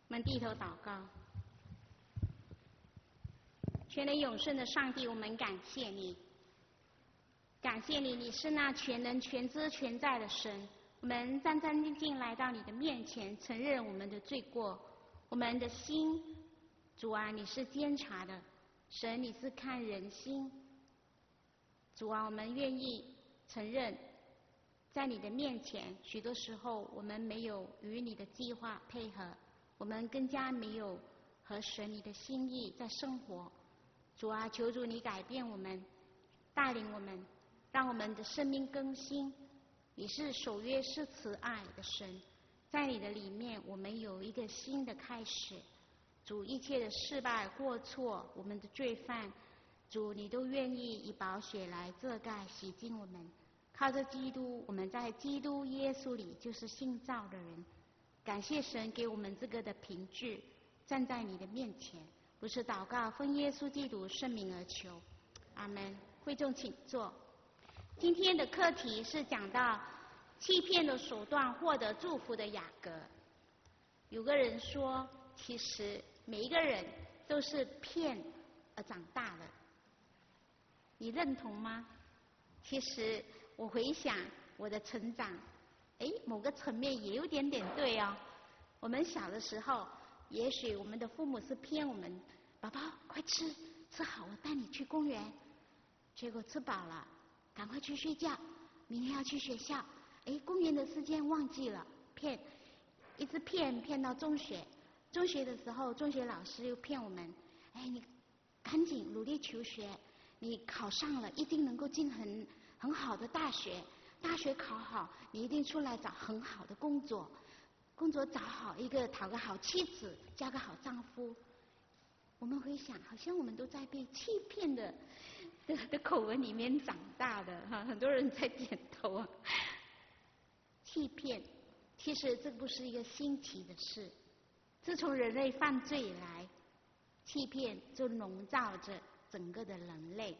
我们低头祷告。全能永生的上帝，我们感谢你，感谢你，你是那全能全知全在的神。我们战战兢兢来到你的面前，承认我们的罪过，我们的心，主啊，你是监察的神，你是看人心。主啊，我们愿意承认，在你的面前，许多时候我们没有与你的计划配合，我们更加没有合神你的心意在生活。主啊，求主你改变我们，带领我们，让我们的生命更新。你是守约是慈爱的神，在你的里面我们有一个新的开始。主，一切的失败过错，我们的罪犯，主你都愿意以宝血来遮盖洗净我们。靠着基督，我们在基督耶稣里就是新造的人。感谢神给我们这个的凭据，站在你的面前。不是祷告，奉耶稣基督圣名而求，阿们。会众请坐。今天的课题是讲到欺骗的手段获得祝福的雅各。有个人说，其实每一个人都是骗而长大的，你认同吗？其实我回想我的成长，某个层面也有点点对哦。我们小的时候，也许我们的父母是骗我们，宝宝快吃，吃好我带你去公园。结果吃饱了，赶快去睡觉，明天要去学校。公园的时间忘记了，骗，一直骗到中学。中学的时候，中学老师又骗我们，你赶紧努力求学，你考上了一定能够进很好的大学，大学考好，你一定出来找很好的工作，工作找好一个，讨个好妻子，嫁个好丈夫。我们回想，好像我们都在被欺骗的口吻里面长大的哈，很多人在点头啊。欺骗，其实这不是一个新奇的事。自从人类犯罪以来，欺骗就笼罩着整个的人类。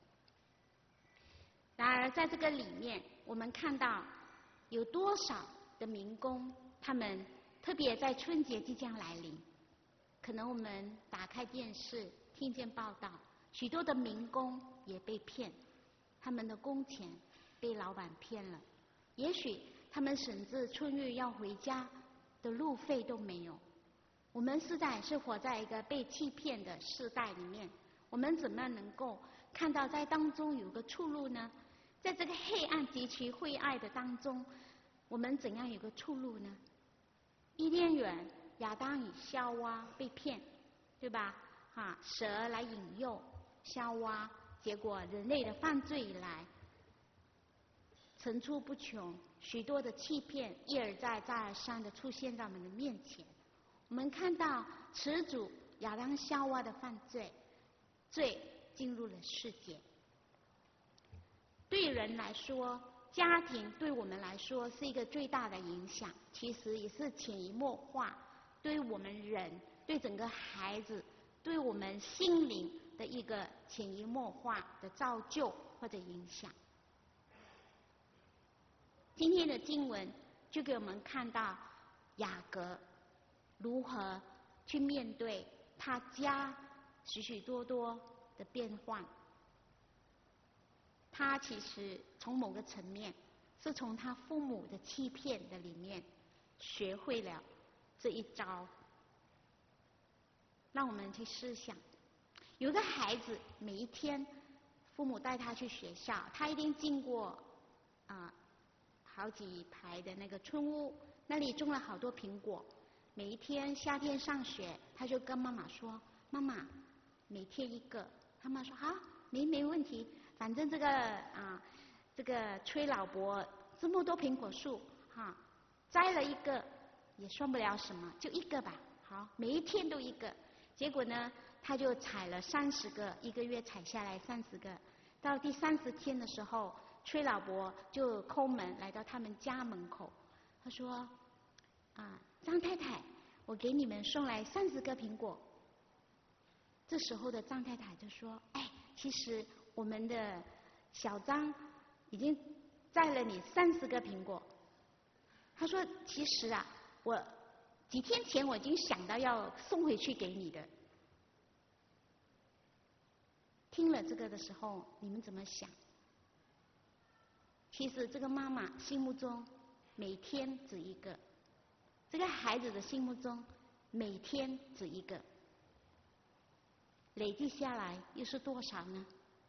然而在这个里面，我们看到有多少的民工，他们特别在春节即将来临，可能我们打开电视听见报道，许多的民工也被骗，他们的工钱被老板骗了，也许他们甚至春运要回家的路费都没有。我们实在是活在一个被欺骗的时代里面，我们怎么能够看到在当中有个出路呢？在这个黑暗极其灰暗的当中，我们怎样有个出路呢？伊甸园，亚当与夏娃被骗，对吧？蛇来引诱夏娃，结果人类的犯罪以来层出不穷，许多的欺骗一而再再而三的出现在我们的面前。我们看到始祖亚当夏娃的犯罪，罪进入了世界。对人来说，家庭对我们来说是一个最大的影响，其实也是潜移默化对我们人，对整个孩子，对我们心灵的一个潜移默化的造就或者影响。今天的经文就给我们看到雅各如何去面对他家许许多多的变幻。他其实从某个层面是从他父母的欺骗的里面学会了这一招。让我们去思想，有个孩子每一天父母带他去学校，他一定经过好几排的那个村屋，那里种了好多苹果。每一天夏天上学，他就跟妈妈说，妈妈每天一个。他妈说好，没问题，反正这个崔老伯这么多苹果树摘了一个也算不了什么，就一个吧，好，每一天都一个。结果呢，他就采了30个，一个月采下来30个。到第30天的时候，崔老伯就叩门来到他们家门口，他说张太太，我给你们送来30个苹果。这时候的张太太就说，其实我们的小张已经摘了你30个苹果。他说，其实我几天前我已经想到要送回去给你的。听了这个的时候，你们怎么想？其实这个妈妈心目中每天只一个，这个孩子的心目中每天只一个，累计下来又是多少呢？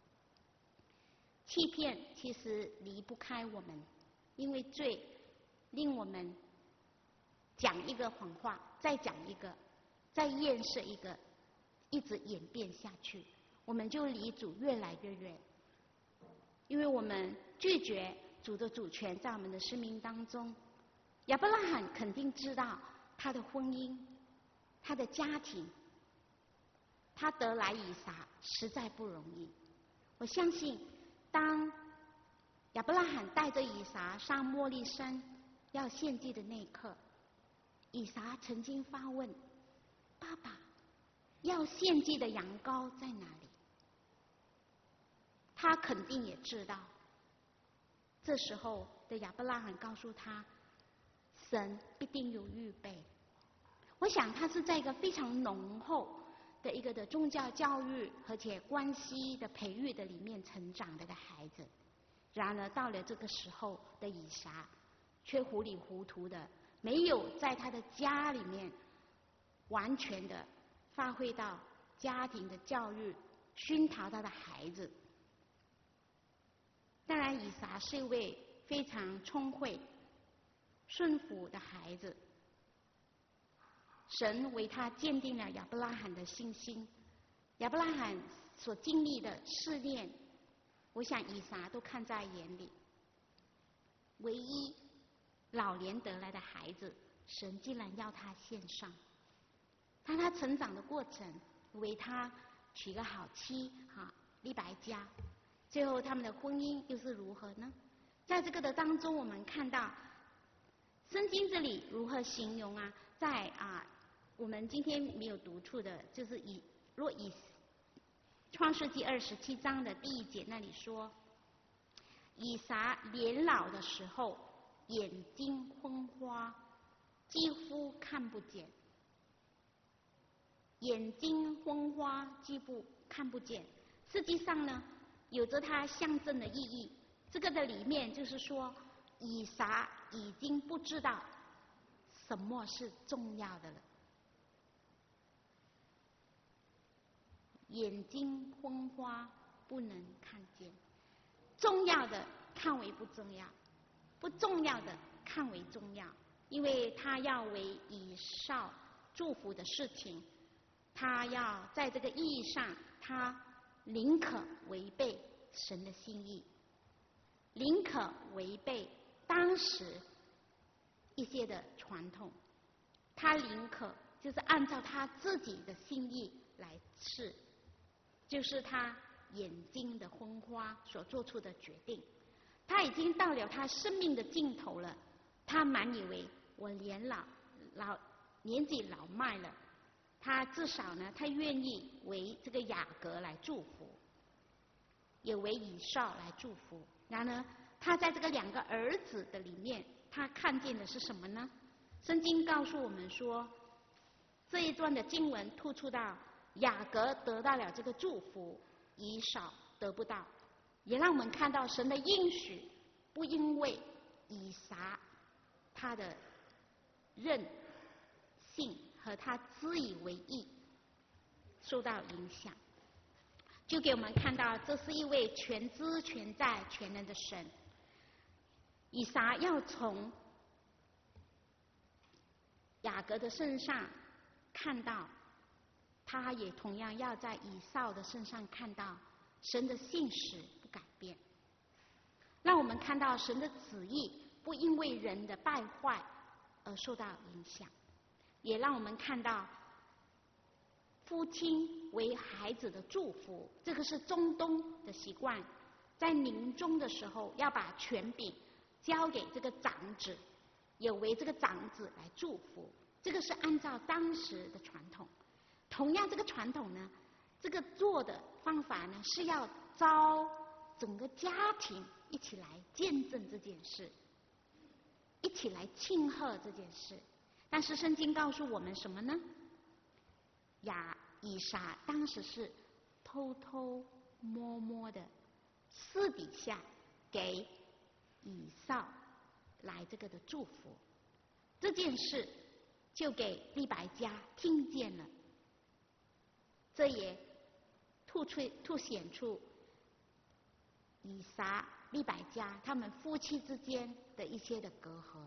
欺骗其实离不开我们，因为罪令我们讲一个谎话，再讲一个，再验设一个，一直演变下去，我们就离主越来越远。因为我们拒绝主的主权在我们的生命当中。亚伯拉罕肯定知道他的婚姻，他的家庭，他得来以撒实在不容易。我相信当亚伯拉罕带着以撒上莫利山要献祭的那一刻，以撒曾经发问：爸爸，要献祭的羊羔在哪里？他肯定也知道。这时候的亚伯拉罕告诉他，神必定有预备。我想他是在一个非常浓厚的一个的宗教教育而且关系的培育的里面成长的一个孩子。然而到了这个时候的以撒却糊里糊涂的没有在他的家里面完全的发挥到家庭的教育，熏陶他的孩子。当然以撒是一位非常聪慧顺服的孩子，神为他鉴定了亚伯拉罕的信心。亚伯拉罕所经历的试炼，我想以撒都看在眼里。唯一老年得来的孩子，神竟然要他献上。当他成长的过程，为他娶个好妻利百加，最后他们的婚姻又是如何呢？在这个的当中，我们看到圣经这里如何形容啊？在我们今天没有读出的，就是以创世纪27章的第1节那里说，以撒年老的时候，眼睛昏花，几乎看不见。眼睛昏花，几乎看不见。实际上呢，有着它象征的意义。这个的里面就是说，以撒已经不知道什么是重要的了。眼睛昏花，不能看见。重要的看为不重要，不重要的看为重要，因为他要为以扫祝福的事情，他要在这个意义上，他宁可违背神的心意，宁可违背当时一些的传统，他宁可就是按照他自己的心意来试，就是他眼睛的昏花所做出的决定。他已经到了他生命的尽头了，他满以为我年纪老迈了，他至少呢，他愿意为这个雅各来祝福，也为以扫来祝福。然而他在这个2个儿子的里面，他看见的是什么呢？圣经告诉我们说，这一段的经文突出到雅各得到了这个祝福，以扫得不到，也让我们看到神的应许不因为以撒他的任性和他自以为意受到影响，就给我们看到这是一位全知全在全能的神。以撒要从雅各的身上看到，他也同样要在以扫的身上看到神的信实不改变，让我们看到神的旨意不因为人的败坏而受到影响，也让我们看到父亲为孩子的祝福。这个是中东的习惯，在临终的时候要把权柄交给这个长子，也为这个长子来祝福，这个是按照当时的传统。同样这个传统呢，这个做的方法呢，是要招整个家庭一起来见证这件事，一起来庆贺这件事。 但是圣经告诉我们什么呢？以撒当时是偷偷摸摸的私底下给以扫来这个的祝福，这件事就给利百加听见了，这也凸显出以撒、利百加他们夫妻之间的一些的隔阂。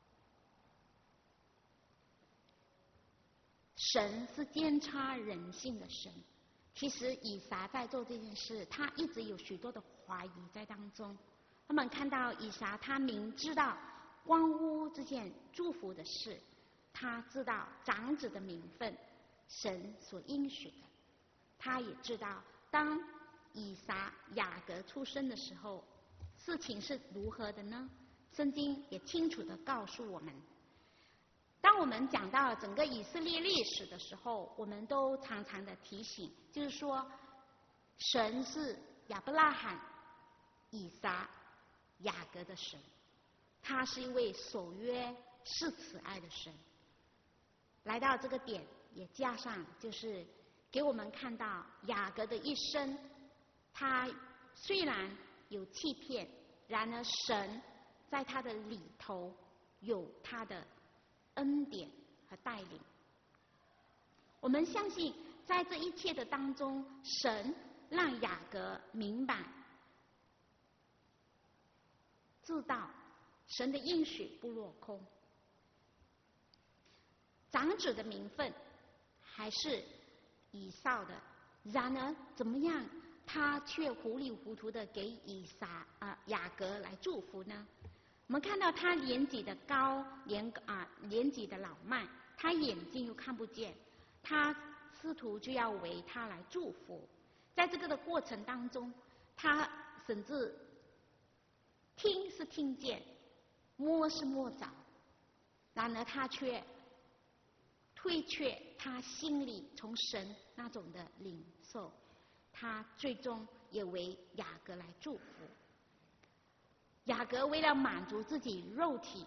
神是监察人性的神，其实以撒在做这件事，他一直有许多的怀疑在当中。他们看到以撒，他明知道关乎这件祝福的事，他知道长子的名分，神所应许的，他也知道当以撒、雅各出生的时候，事情是如何的呢？圣经也清楚地告诉我们。当我们讲到整个以色列历史的时候，我们都常常的提醒，就是说，神是亚伯拉罕、以撒、雅各的神，他是一位守约是慈爱的神。来到这个点，也加上就是给我们看到雅各的一生，他虽然有欺骗，然而神在他的里头有他的恩典和带领。我们相信在这一切的当中，神让雅各明白知道神的应许不落空，长子的名分还是以扫的，然而怎么样他却糊里糊涂的给雅各来祝福呢？我们看到他年纪的高，年纪的老迈，他眼睛又看不见，他试图就要为他来祝福。在这个的过程当中，他甚至听是听见，摸是摸着，然而他却推却他心里从神那种的领受，他最终也为雅各来祝福。雅各为了满足自己肉体，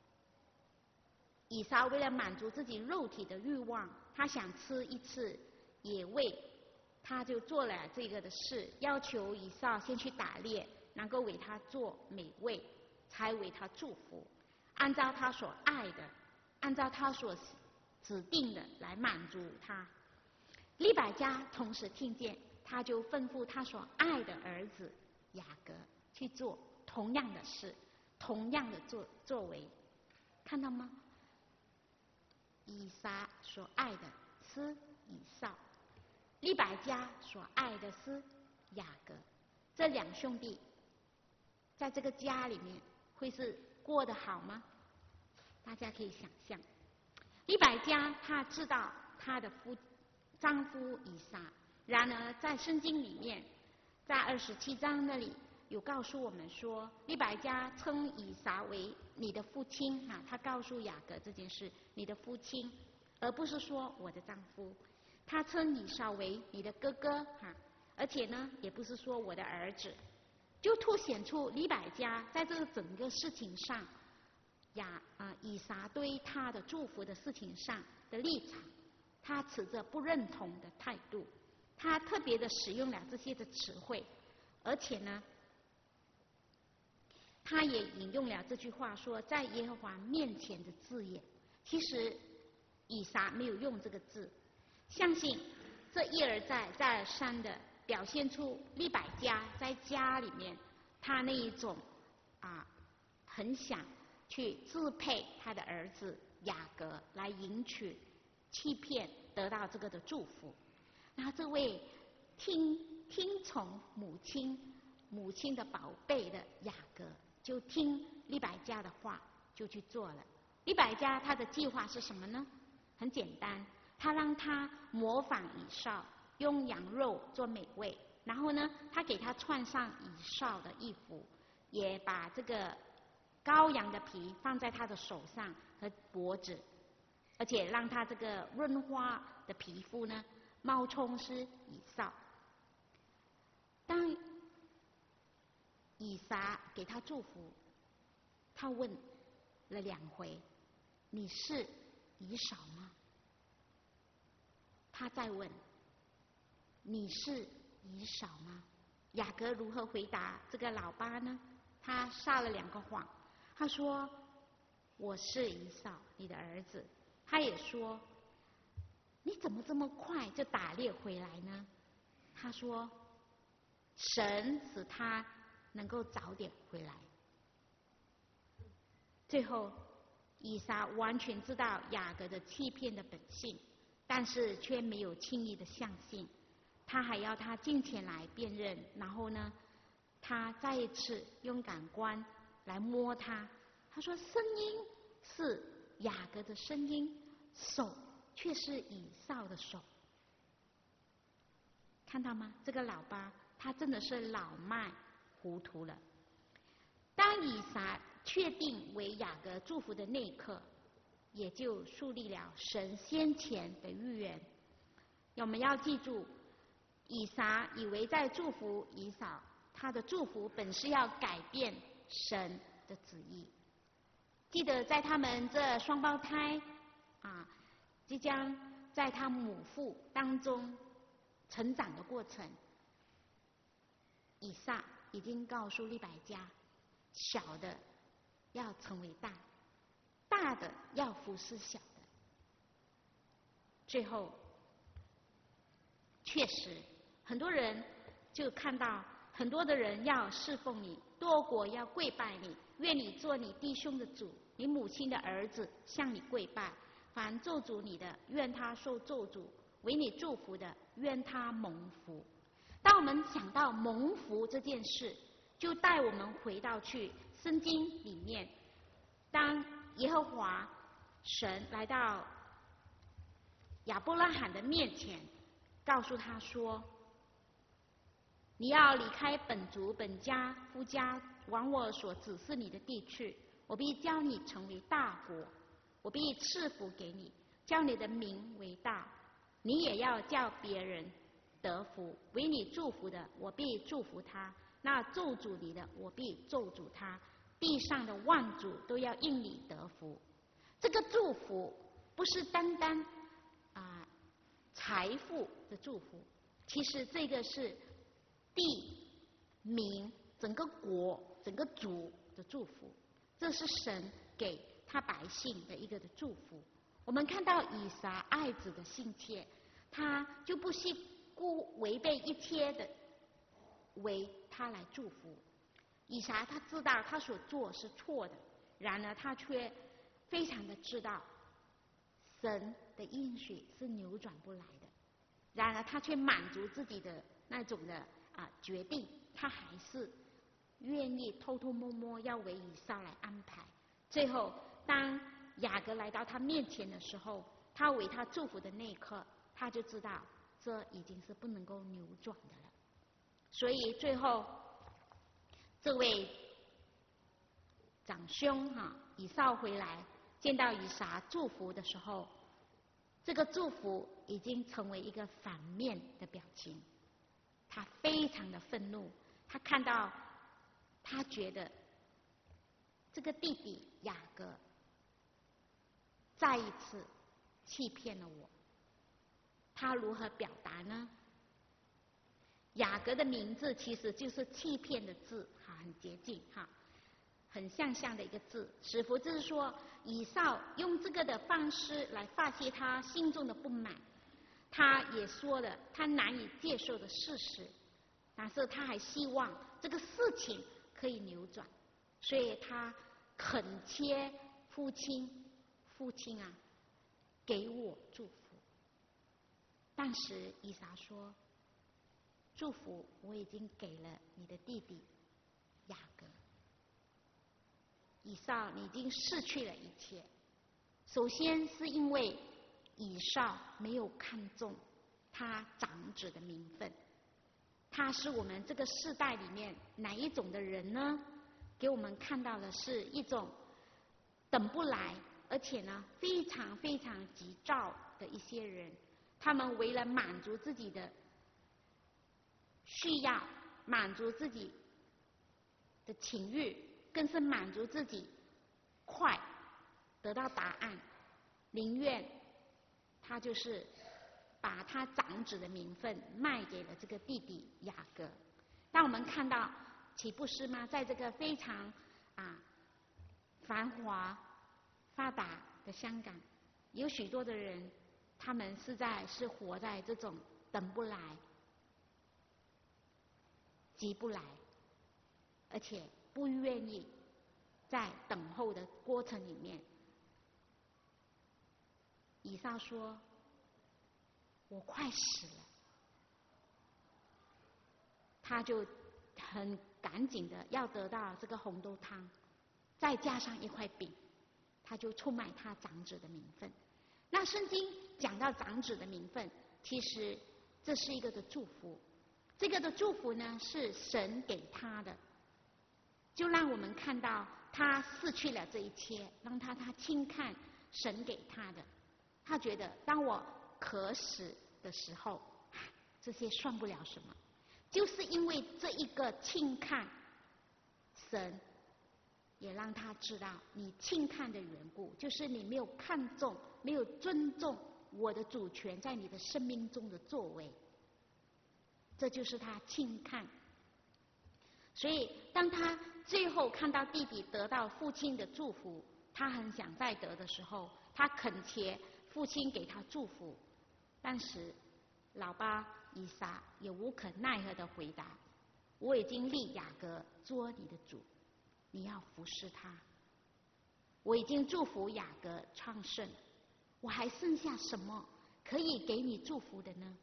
以撒为了满足自己肉体的欲望，他想吃一次野味，他就做了这个的事，要求以扫先去打猎，能够为他做美味，才为他祝福，按照他所爱的，按照他所指定的来满足他。利百加同时听见，他就吩咐他所爱的儿子雅各去做同样的事，同样的作为，看到吗？以撒所爱的是以扫，利百加所爱的是雅各。这两兄弟在这个家里面会是过得好吗？大家可以想象，利百加他知道他的丈夫以撒，然而在圣经里面，在27章那里有告诉我们说，利百加称以撒为你的父亲他告诉雅各这件事，你的父亲，而不是说我的丈夫。他称以扫为你的哥哥而且呢，也不是说我的儿子，就凸显出利百加在这个整个事情上，以撒对他的祝福的事情上的立场，他持着不认同的态度，他特别的使用了这些的词汇，而且呢，他也引用了这句话说，在耶和华面前的字眼。其实以撒没有用这个字，相信这一而再再而三的表现出利百加在家里面他那一种很想去支配他的儿子雅各，来迎娶欺骗得到这个的祝福。然后这位听从母亲的宝贝的雅各，就听利百加的话，就去做了。利百加他的计划是什么呢？很简单，他让他模仿以扫，用羊肉做美味，然后呢，他给他穿上以扫的衣服，也把这个羔羊的皮放在他的手上和脖子，而且让他这个润滑的皮肤呢冒充是以扫。当以撒给他祝福，他问了2回，你是以扫吗？他再问：你是以扫吗？雅各如何回答这个老爸呢？他撒了2个谎。他说：我是以扫，你的儿子。他也说：你怎么这么快就打猎回来呢？他说：神使他能够早点回来。最后，以撒完全知道雅各的欺骗的本性，但是却没有轻易的相信。他还要他近前来辨认，然后呢，他再一次用感官来摸他。他说声音是雅各的声音，手却是以扫的手。看到吗？这个老爸他真的是老迈糊涂了。当以撒确定为雅各祝福的那一刻，也就树立了神先前的预言。我们要记住，以撒以为在祝福以扫，他的祝福本是要改变神的旨意。记得在他们这双胞胎即将在他母腹当中成长的过程，以撒已经告诉利百加，小的要成为大，大的要服侍小的。最后确实很多人就看到很多的人要侍奉你，多国要跪拜你，愿你做你弟兄的主，你母亲的儿子向你跪拜，凡咒诅你的，愿他受咒诅，为你祝福的，愿他蒙福。当我们想到蒙福这件事，就带我们回到去圣经里面，当耶和华神来到亚伯拉罕的面前，告诉他说，你要离开本族本家夫家，往我所指示你的地去，我必叫你成为大国，我必赐福给你，叫你的名为大，你也要叫别人得福，为你祝福的，我必祝福他，那咒诅你的，我必咒诅他，地上的万族都要因你得福。这个祝福不是单单财富的祝福，其实这个是地民整个国整个族的祝福，这是神给他百姓的一个的祝福。我们看到以撒爱子的心切，他就不惜违背一切的为他来祝福。以撒他知道他所做是错的，然而他却非常的知道神的应许是扭转不来的，然而他却满足自己的那种的决定，他还是愿意偷偷摸摸要为以扫来安排。最后当雅各来到他面前的时候，他为他祝福的那一刻，他就知道这已经是不能够扭转的了。所以最后这位长兄以扫回来见到以撒祝福的时候，这个祝福已经成为一个反面的表情。他非常的愤怒，他看到他觉得这个弟弟雅各再一次欺骗了我。他如何表达呢？雅各的名字其实就是欺骗的字，很接近很像的一个字。使徒就是说，以扫用这个的方式来发泄他心中的不满，他也说了他难以接受的事实，但是他还希望这个事情可以扭转，所以他恳切父亲给我祝福。但是以撒说，祝福我已经给了你的弟弟雅各，以扫你已经失去了一切。首先是因为以扫没有看重他长子的名分，他是我们这个世代里面哪一种的人呢？给我们看到的是一种等不来，而且呢非常非常急躁的一些人，他们为了满足自己的需要，满足自己的情欲，更是满足自己快得到答案， 宁愿他就是把他长子的名分卖给了这个弟弟雅各。当我们看到，岂不是吗？在这个非常繁华发达的香港，有许多的人，他们是活在这种等不来、急不来，而且不愿意在等候的过程里面。以撒说：“我快死了。”他就很赶紧的要得到这个红豆汤，再加上一块饼，他就出卖他长子的名分。那圣经讲到长子的名分，其实这是一个的祝福。这个的祝福呢，是神给他的，就让我们看到他失去了这一切，让他轻看神给他的。他觉得当我渴死的时候，这些算不了什么。就是因为这一个轻看，神也让他知道你轻看的缘故，就是你没有看重、没有尊重我的主权在你的生命中的作为，这就是他轻看。所以当他最后看到弟弟得到父亲的祝福，他很想再得的时候，他恳切父亲给他祝福，但是老爸以撒也无可奈何的回答：“我已经立雅各做你的主，你要服侍他。我已经祝福雅各昌盛，我还剩下什么可以给你祝福的呢？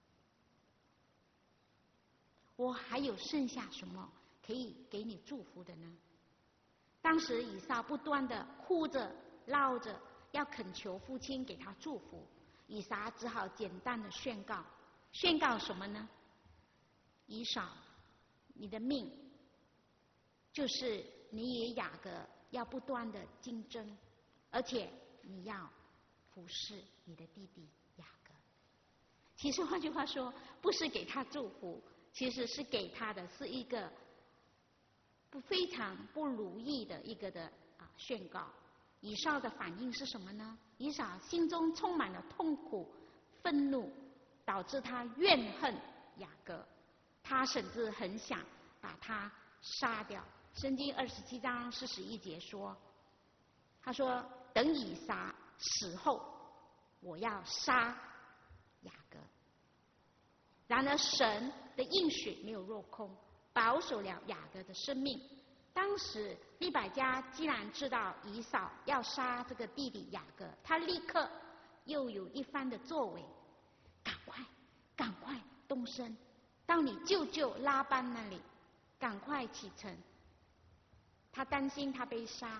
我还有剩下什么可以给你祝福的呢？”当时以撒不断的哭着闹着，要恳求父亲给他祝福。以撒只好简单的宣告什么呢？以扫，你的命就是你与雅各要不断的竞争，而且你要服侍你的弟弟雅各。其实换句话说，不是给他祝福，其实是给他的是一个非常不如意的一个的宣告。以扫的反应是什么呢？以扫心中充满了痛苦、愤怒，导致他怨恨雅各，他甚至很想把他杀掉。圣经27章41节说，他说：“等以撒死后，我要杀雅各。”然而神的应许没有落空，保守了雅各的生命。当时利百加既然知道以扫要杀这个弟弟雅各，他立刻又有一番的作为，赶快动身，到你舅舅拉班那里，赶快启程。他担心他被杀。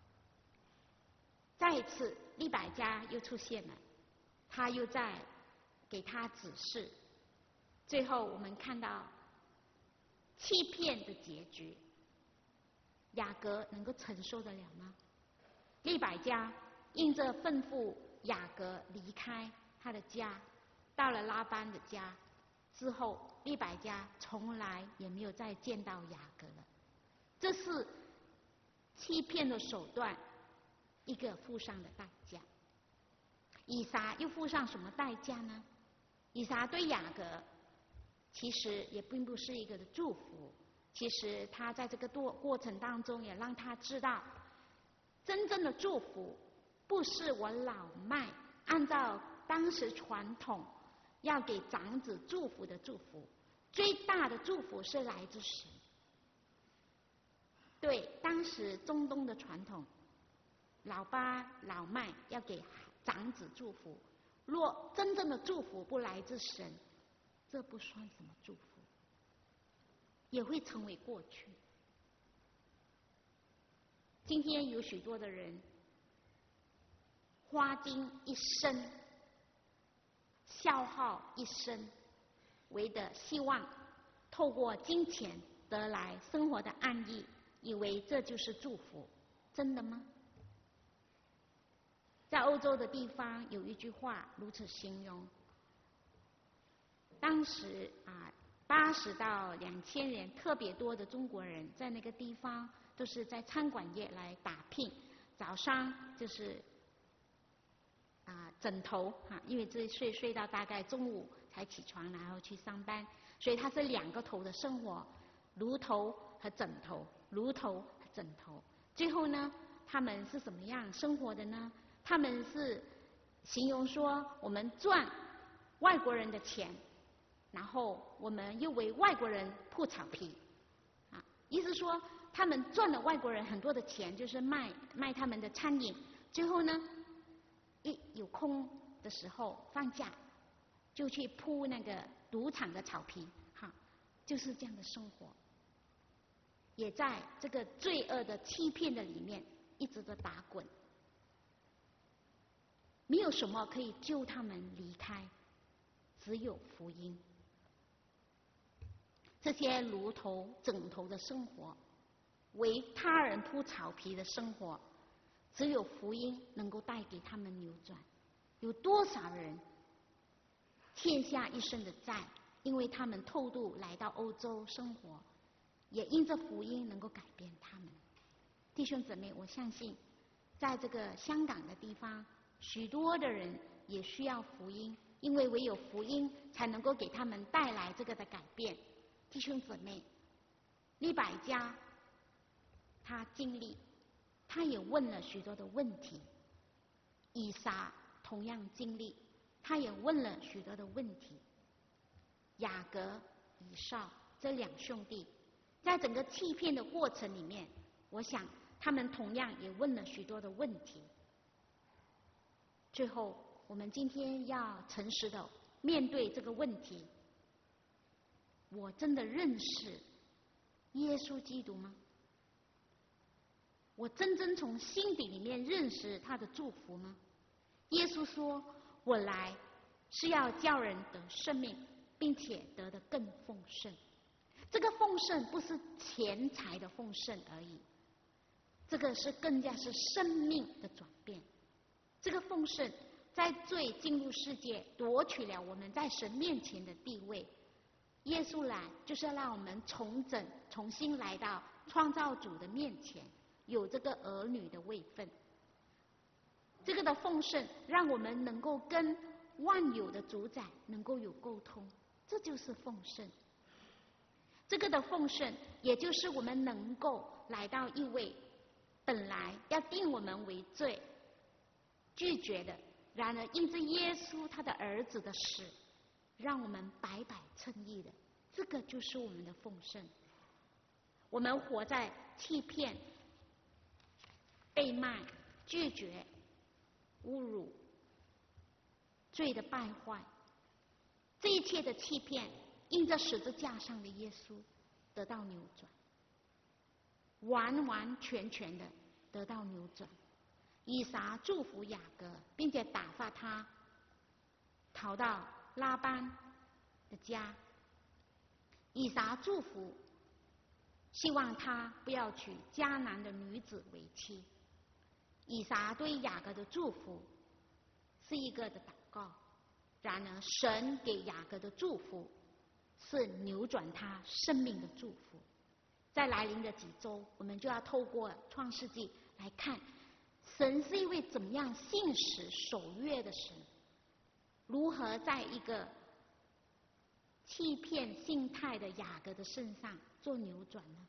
再一次利百加又出现了，他又在给他指示。最后我们看到欺骗的结局，雅各能够承受得了吗？利百加硬着吩咐雅各离开他的家，到了拉班的家之后，利百加从来也没有再见到雅各了。这是欺骗的手段，一个付上的代价。以撒又付上什么代价呢？以撒对雅各其实也并不是一个的祝福，其实他在这个过程当中也让他知道，真正的祝福不是我老迈按照当时传统要给长子祝福的祝福，最大的祝福是来自神。对当时中东的传统，老爸老迈要给长子祝福，若真正的祝福不来自神，这不算什么祝福，也会成为过去。今天有许多的人花尽一生，消耗一生，为的希望透过金钱得来生活的安逸，以为这就是祝福。真的吗？在欧洲的地方有一句话如此形容，当时80到2000人特别多的中国人在那个地方都是在餐馆业来打拼，早上就是枕头因为这睡到大概中午才起床，然后去上班，所以他是2个头的生活，炉头和枕头，炉头和枕头。最后呢，他们是怎么样生活的呢？他们是形容说，我们赚外国人的钱，然后我们又为外国人铺草皮，意思说他们赚了外国人很多的钱，就是卖他们的餐饮。最后呢，一有空的时候放假，就去铺那个赌场的草皮，就是这样的生活，也在这个罪恶的欺骗的里面一直的打滚。没有什么可以救他们离开，只有福音。这些炉头枕头的生活，为他人铺草皮的生活，只有福音能够带给他们扭转。有多少人欠下一生的债，因为他们偷渡来到欧洲生活，也因着福音能够改变他们。弟兄姊妹，我相信在这个香港的地方，许多的人也需要福音，因为唯有福音才能够给他们带来这个的改变。弟兄姊妹，利百加他经历，他也问了许多的问题。以撒同样经历，他也问了许多的问题。雅各、以扫这2兄弟，在整个欺骗的过程里面，我想他们同样也问了许多的问题。最后，我们今天要诚实的面对这个问题：我真的认识耶稣基督吗？我真正从心底里面认识他的祝福吗？耶稣说，我来是要叫人得生命，并且得的更丰盛。这个丰盛不是钱财的丰盛而已，这个是更加是生命的转变。这个丰盛在罪进入世界，夺取了我们在神面前的地位。耶稣来就是要让我们重新来到创造主的面前，有这个儿女的位分。这个的丰盛让我们能够跟万有的主宰能够有沟通，这就是丰盛。这个的丰盛也就是我们能够来到一位本来要定我们为罪拒绝的，然而因着耶稣他的儿子的死，让我们白白称义的，这个就是我们的丰盛。我们活在欺骗、被卖、拒绝、侮辱、罪的败坏，这一切的欺骗，因着十字架上的耶稣得到扭转，完完全全的得到扭转。以撒祝福雅各，并且打发他逃到拉班的家。以撒祝福，希望他不要娶迦南的女子为妻。以撒对雅各的祝福是一个的祷告，然而神给雅各的祝福是扭转他生命的祝福。在来临的几周，我们就要透过创世纪来看，神是一位怎么样信实守约的神，如何在一个欺骗心态的雅各的身上做扭转呢？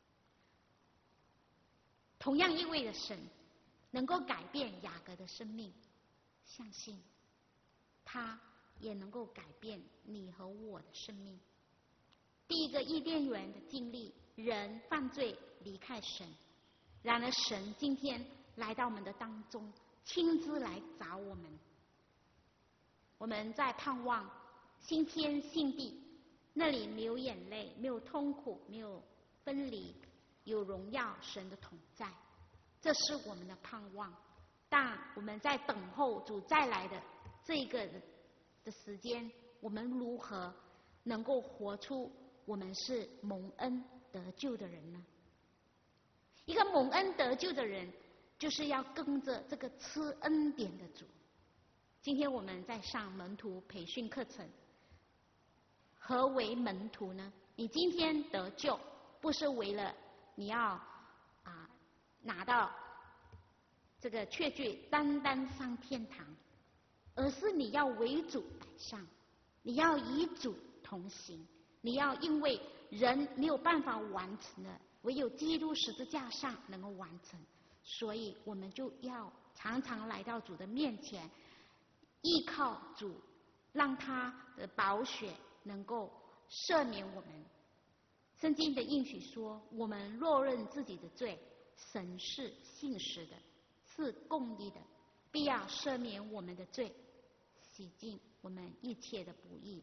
同样一位的神能够改变雅各的生命，相信他也能够改变你和我的生命。第一个伊甸园的经历，人犯罪离开神，然而神今天来到我们的当中，亲自来找我们。我们在盼望新天新地，那里没有眼泪，没有痛苦，没有分离，有荣耀神的同在，这是我们的盼望。但我们在等候主再来的这个的时间，我们如何能够活出我们是蒙恩得救的人呢？一个蒙恩得救的人，就是要跟着这个赐恩典的主。今天我们在上门徒培训课程，何为门徒呢？你今天得救，不是为了你要拿到这个确据单单上天堂， 而是你要为主摆上，你要与主同行，你要因为人没有办法完成的，唯有基督十字架上能够完成，所以我们就要常常来到主的面前，依靠主，让他的宝血能够赦免我们。圣经的应许说，我们若认自己的罪，神是信实的，是公义的，必要赦免我们的罪，洗净我们一切的不义。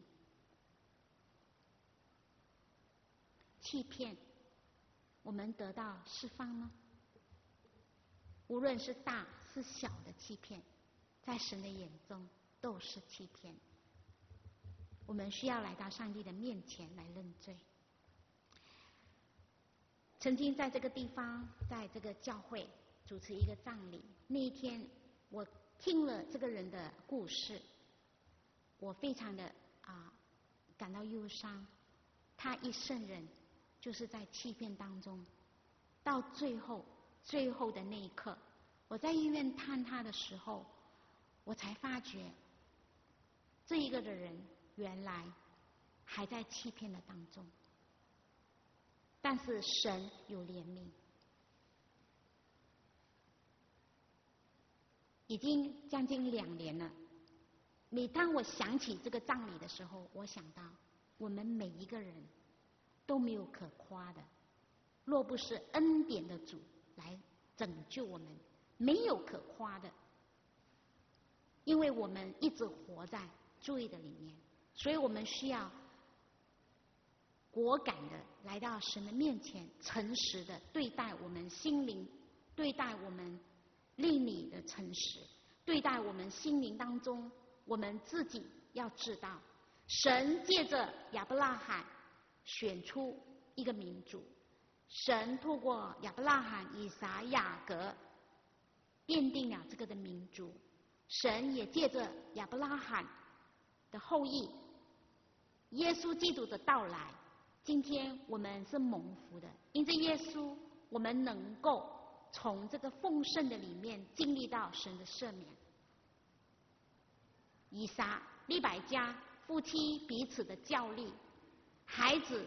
欺骗，我们得到释放吗？无论是大是小的欺骗，在神的眼中都是欺骗。我们需要来到上帝的面前来认罪。曾经在这个地方，在这个教会主持一个葬礼，那一天我听了这个人的故事，我非常的感到忧伤。他一生人就是在欺骗当中，到最后的那一刻，我在医院探他的时候，我才发觉这一个的人原来还在欺骗的当中。但是神有怜悯，已经将近2年了。每当我想起这个葬礼的时候，我想到我们每一个人都没有可夸的，若不是恩典的主来拯救我们，没有可夸的。因为我们一直活在罪的里面，所以我们需要果敢的来到神的面前，诚实的对待我们心灵，对待我们灵里的诚实，对待我们心灵当中，我们自己要知道，神借着亚伯拉罕选出一个民族，神透过亚伯拉罕、以撒、雅各奠定了这个的民族，神也借着亚伯拉罕的后裔耶稣基督的到来，今天我们是蒙福的，因着耶稣，我们能够从这个丰盛的里面经历到神的赦免。以撒、利百加夫妻彼此的较力，孩子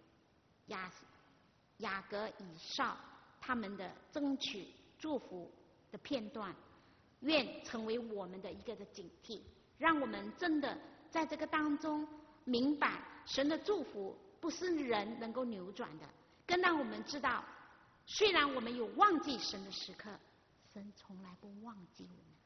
雅各、以扫他们的争取祝福的片段，愿成为我们的一个的警惕，让我们真的在这个当中明白神的祝福不是人能够扭转的，更让我们知道，虽然我们有忘记神的时刻，神从来不忘记我们。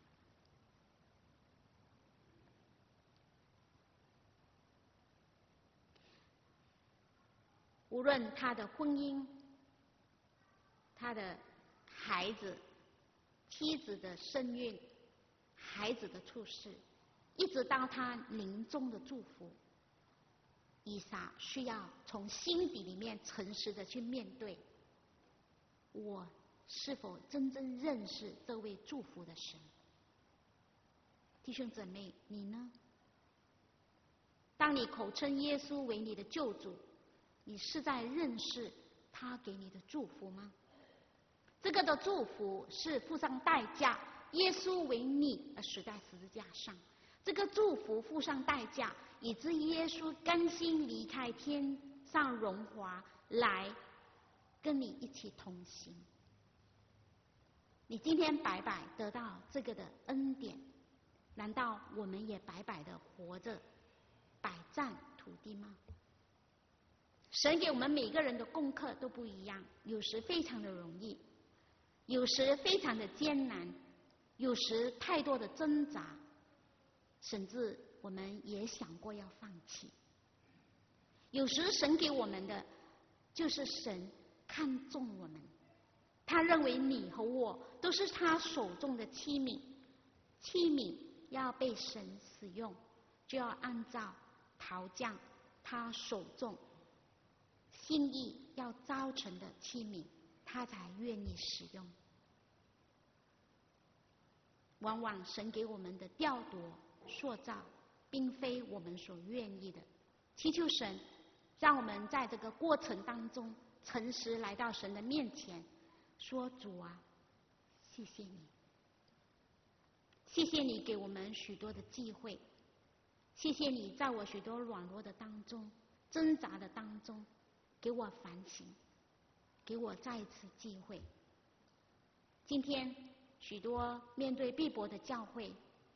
无论他的婚姻、他的孩子、妻子的身孕、孩子的出世，一直到他临终的祝福，以撒需要从心底里面诚实的去面对，我是否真正认识这位祝福的神？弟兄姊妹，你呢？当你口称耶稣为你的救主，你是在认识他给你的祝福吗？这个的祝福是付上代价，耶稣为你而死在十字架上，这个祝福付上代价，以致耶稣甘心离开天上荣华来跟你一起同行。你今天白白得到这个的恩典，难道我们也白白的活着摆占土地吗？神给我们每个人的功课都不一样，有时非常的容易，有时非常的艰难，有时太多的挣扎，甚至我们也想过要放弃。有时神给我们的就是神看重我们，他认为你和我都是他手中的器皿，器皿要被神使用，就要按照陶匠他手中心意要造成的器皿，他才愿意使用。往往神给我们的调度、塑造，并非我们所愿意的。祈求神让我们在这个过程当中诚实来到神的面前，说主啊，谢谢你， 谢谢你给我们许多的机会，谢谢你在我许多软弱的当中、挣扎的当中，给我反省，给我再一次机会。今天许多面对逼迫的教会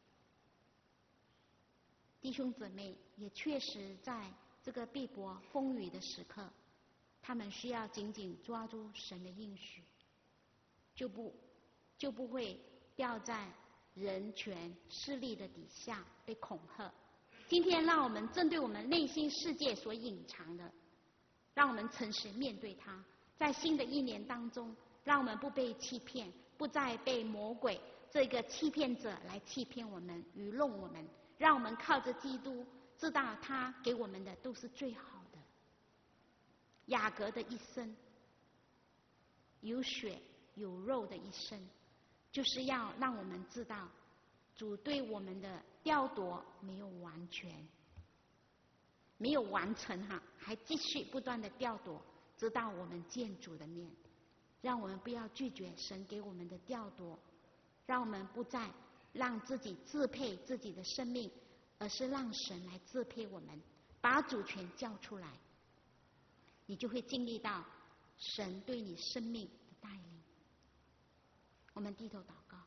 弟兄姊妹，也确实在这个逼迫风雨的时刻，他们需要紧紧抓住神的应许，就不会掉在人权势力的底下被恐吓。今天让我们针对我们内心世界所隐藏的，让我们诚实面对它。在新的一年当中，让我们不被欺骗，不再被魔鬼这个欺骗者来欺骗我们、愚弄我们。让我们靠着基督，知道他给我们的都是最好的。雅各的一生，有血有肉的一生，就是要让我们知道，主对我们的雕琢没有完全，没有完成还继续不断的雕琢，直到我们见主的面。让我们不要拒绝神给我们的雕琢，让我们不再让自己支配自己的生命，而是让神来支配我们，把主权交出来，你就会经历到神对你生命的带领。我们低头祷告。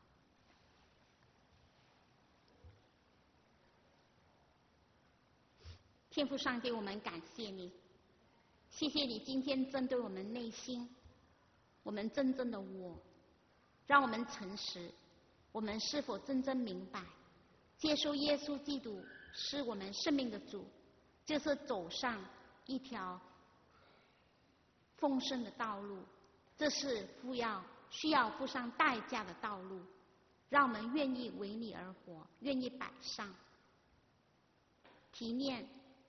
天父上帝，我们感谢你，谢谢你今天针对我们内心，我们真正的我，让我们诚实，我们是否真正明白接受耶稣基督是我们生命的主，就是走上一条丰盛的道路，这是需要付上代价的道路。让我们愿意为你而活，愿意摆上。体面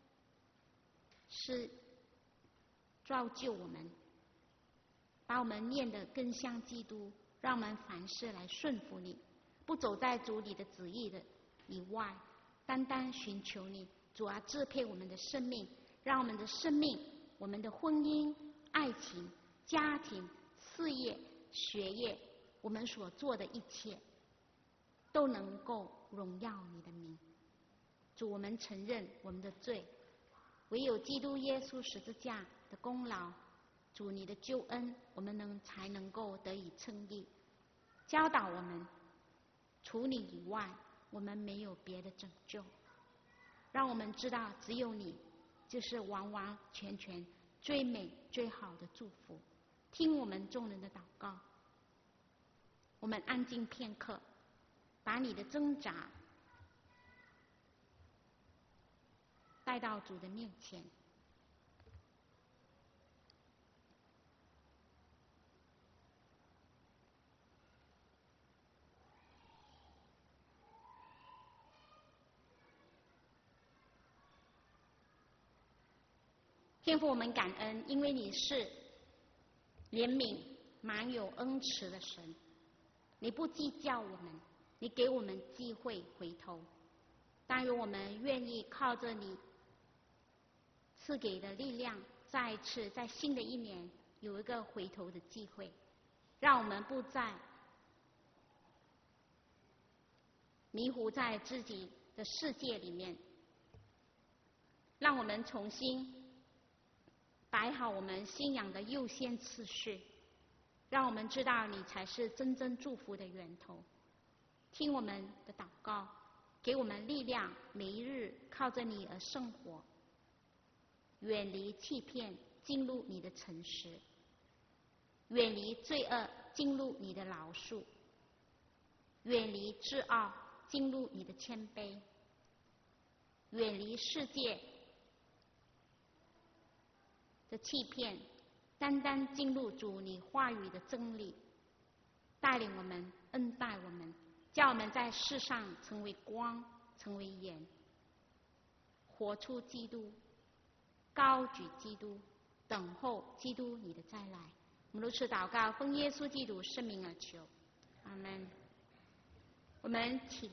是造就我们，把我们念得更像基督，让我们凡事来顺服你，不走在主你的旨意的以外，单单寻求你。主啊，支配我们的生命，让我们的生命、我们的婚姻、爱情、家庭、事业、学业，我们所做的一切都能够荣耀你的名。主，我们承认我们的罪，唯有基督耶稣十字架的功劳，主你的救恩，我们才能够得以称义。教导我们，除你以外，我们没有别的拯救。让我们知道，只有你就是完完全全最美最好的祝福。听我们众人的祷告，我们安静片刻，把你的挣扎带到主的面前。天父，我们感恩，因为你是怜悯、满有恩慈的神，你不计较我们，你给我们机会回头。但愿我们愿意靠着你赐给的力量，再一次在新的一年有一个回头的机会，让我们不再迷糊在自己的世界里面，让我们重新摆好我们信仰的优先次序，让我们知道你才是真正祝福的源头。听我们的祷告，给我们力量，每一日靠着你而生活，远离欺骗，进入你的诚实，远离罪恶，进入你的饶恕，远离自傲，进入你的谦卑，远离世界的欺骗，单单进入主你话语的真理，带领我们，恩待我们，叫我们在世上成为光，成为盐，活出基督，高举基督，等候基督你的再来。我们如此祷告，奉耶稣基督圣名而求，阿们。我们起